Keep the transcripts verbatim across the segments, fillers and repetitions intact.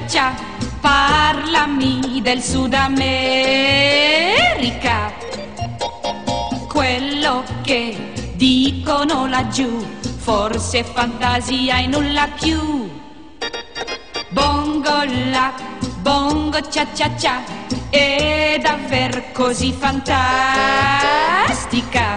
cia cia, parlami del Sud America. Quello che dicono laggiù forse è fantasia e nulla più. Bongo la, bongo cia cia cia, è davvero così fantastica.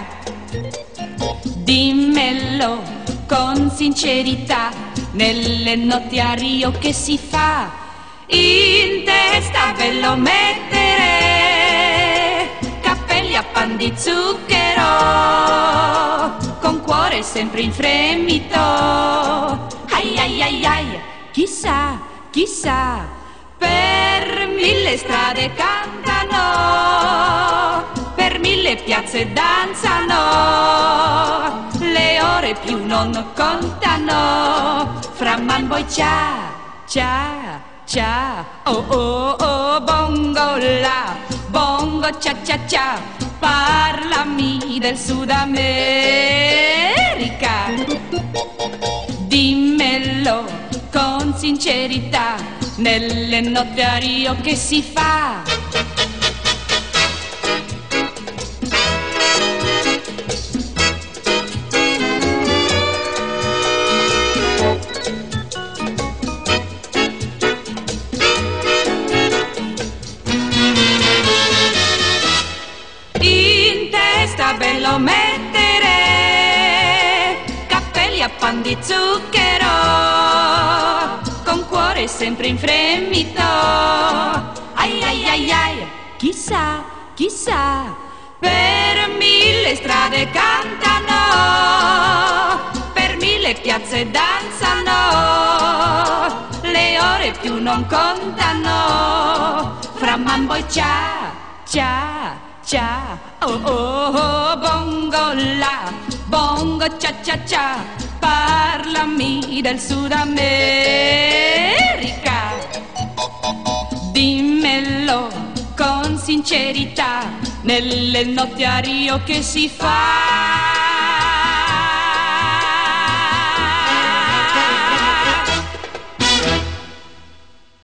Dimmelo con sincerità, nelle notti a Rio che si fa? In testa ve lo mettere, capelli a pan di zucchero, con cuore sempre in fremito. Ai ai ai ai, chissà, chissà, per mille strade cantano, per mille piazze danzano, le ore più non contano, fra man poi cia, cia, cia, oh oh oh, bongo la, bongo cia cia cia, parlami del Sud America. Dimmelo con sincerità, nelle notti a Rio che si fa? In testa ve lo mettere, capelli a pan di zucchero, con cuore sempre in fremito. Ai ai ai ai, chissà, chissà, per mille strade cantano, per mille piazze danzano, le ore più non contano, fra mambo e cia, cia, cia, oh oh oh, bongo la, bongo cia cia cia, parlami del Sud America. Dimmelo con sincerità, nelle notti a Rio che si fa?